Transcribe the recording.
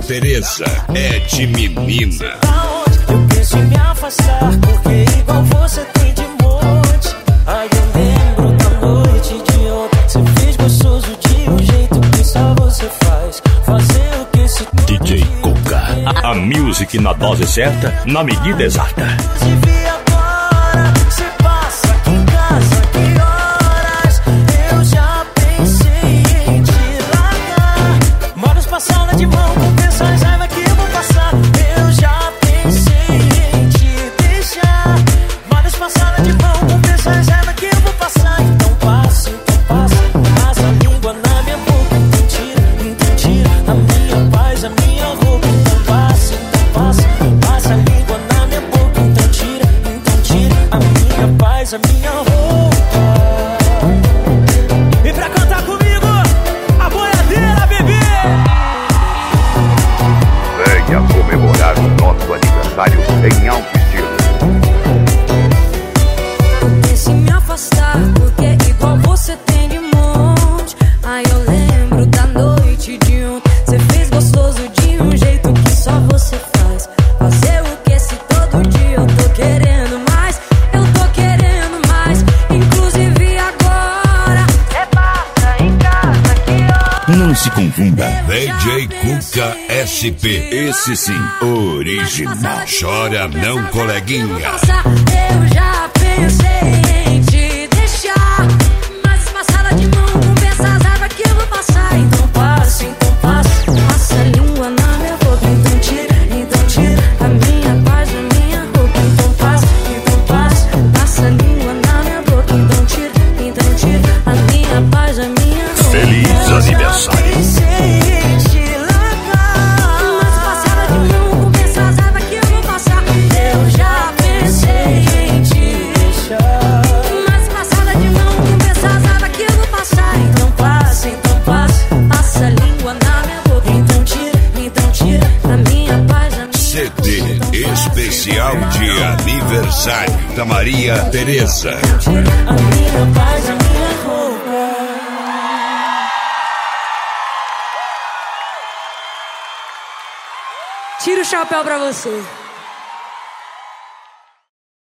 Tereza é de menina. Eu penso em me afastar, porque igual você tem de monte. Ai, eu lembro da noite de ontem. Você fez gostoso de um jeito que só você faz. Fazer o que se DJ Cuca. A music na dose certa, na medida exata. Se vi agora, você passa aqui em casa, que horas? Eu já pensei em te largar. Moras passada de mão, com pessoas raiva que eu vou passar. Eu já pensei em te deixar. Moras passada de mão, com pessoas raiva que eu vou passar. Então passa, passa a língua na minha boca. Então tira a minha paz, a minha roupa. Então passa a língua na minha boca. Então tira a minha paz, a minha roupa. E pra cantar comigo, a boiadeira, bebê! Venha comemorar o nosso aniversário em alto estilo. Eu penso em me afastar, porque igual você tem de monte. Ai, eu lembro da noite de ontem. Você fez gostoso de um jeito que só você faz. Fazer o que se todo dia eu tô querendo mais. Eu tô querendo mais, inclusive agora. Cê passa em casa, que hora? Não se confunda. DJ Cuca SP. Esse sim, original. Chora não, coleguinha. Eu já pensei em te deixar, mas passada de mão, com pensas raiva que eu vou passar. Então passa a língua na minha boca. Então tira a minha paz, a minha roupa. Então passa a língua na minha boca. Então tira a minha paz, a minha roupa. Feliz aniversário. CD especial de aniversário da Maria Tereza. A minha paz, a minha roupa. Tira o chapéu pra você.